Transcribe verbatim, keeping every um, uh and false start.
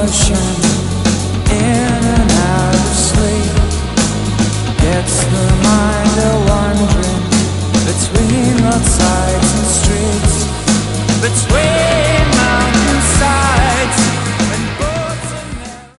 motion, in and out of sleep, gets the mind a wandering between roadsides and streets, between